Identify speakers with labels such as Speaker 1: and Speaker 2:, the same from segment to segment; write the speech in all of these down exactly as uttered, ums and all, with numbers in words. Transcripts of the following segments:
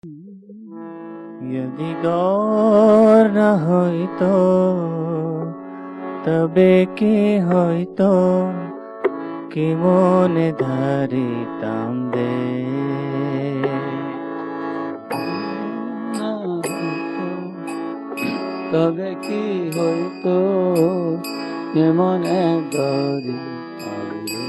Speaker 1: यदि गौर न হইতো তবে কি হইতো কি মনে ধরিতাম দে
Speaker 2: তবে কি হইতো কি মনে ধরিতাম দে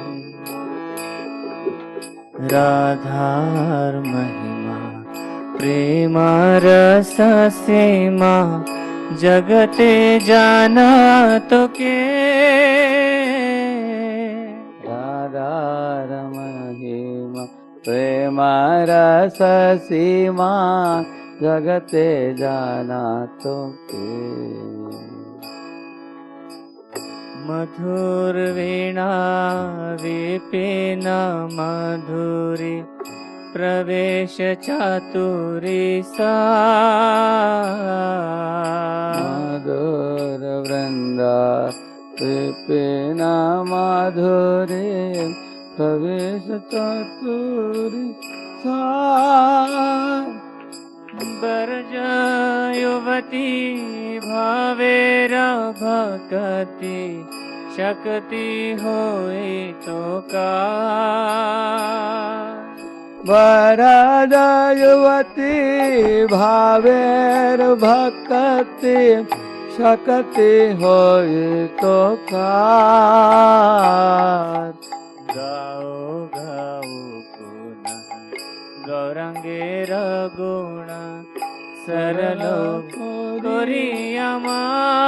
Speaker 1: राधार महिमा प्रेम रस सीमा जगते जाना तो के
Speaker 2: राधार महिमा प्रेम रस सीमा जगते जाना तो के
Speaker 1: मधुर वीणा विपिन मधुरी प्रवेश चातुरी सा
Speaker 2: मधुर वृंदा विपिन मधुरी प्रवेश चातुरी सा
Speaker 1: बरज युवती भावेर भक्ति शक्ति होए तो का
Speaker 2: वरद युवती भावेर भक्ति शक्ति होए तो का
Speaker 1: गाओ गाओ पुनः गौरांगेर गुण सरल कोरियामा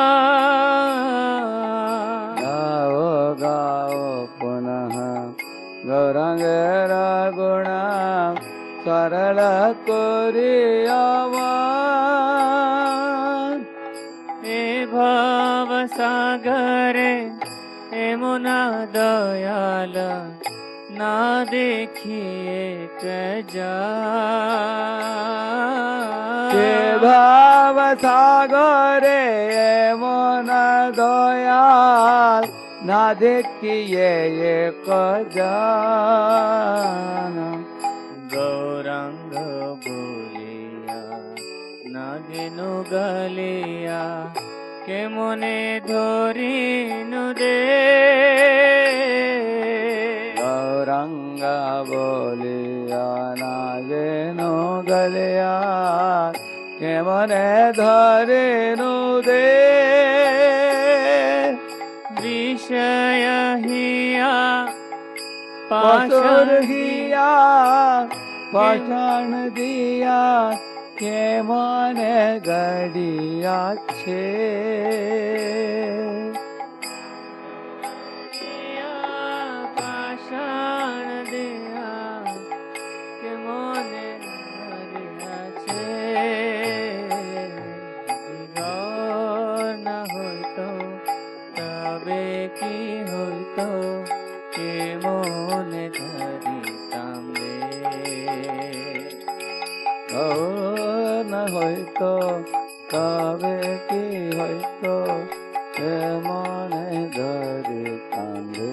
Speaker 2: गाओ गाओ पुनः गौरांगेर गुण सरल कोरियामा
Speaker 1: ए भव सागरे ए मुना दयाल ना देखिए कजा
Speaker 2: के भाव सागरे मन दयाल ना देखिए ये कजान
Speaker 1: गौरंग बोलिया नागिनु गलिया के मने धरिनु दे
Speaker 2: गौरंग बोलिया नागिनु गलिया के मने धरिनु दे
Speaker 1: विषय हिया
Speaker 2: पाशुर हिया पाषाण दिया के मने गड़िया छे
Speaker 1: पाषाण दिया के मने गड़िया छे गौर न होइतो तबे की होइतो के मने धरिताम दे
Speaker 2: गौर न होइतो तबे की होइतो के मने धरिताम दे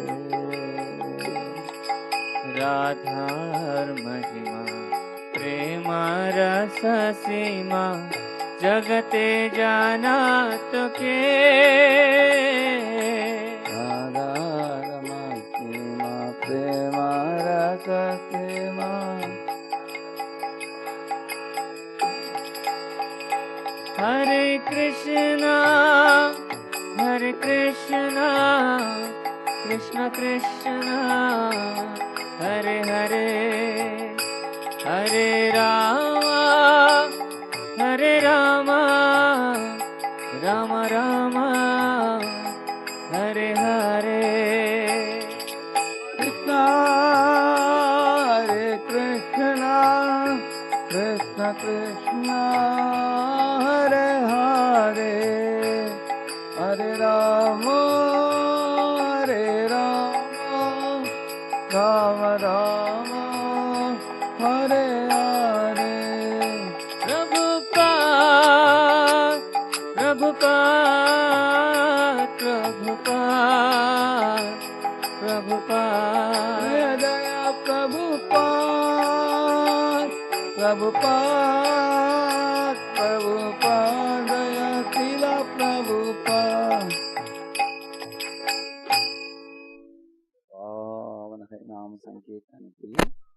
Speaker 1: राधार महिमा प्रेम रस सीमा जगते जाना तो के
Speaker 2: राधार महिमा प्रेम रस सीमा
Speaker 1: हरे कृष्णा हरे कृष्णा कृष्ण कृष्णा हरे हरे हरे रामा हरे रामा राम राम हरे हरे
Speaker 2: कृष्णा हरे कृष्णा कृष्ण कृष्णा हरे हरे हरे राम हरे राम राम राम हरे हरे
Speaker 1: प्रभुपाद प्रभुपाद प्रभुपाद प्रभुपाद
Speaker 2: दया प्रभुपाद प्रभुपाद प्रभुपाद जय शिल प्रभुपाद। पावन है नाम संकीर्तन की।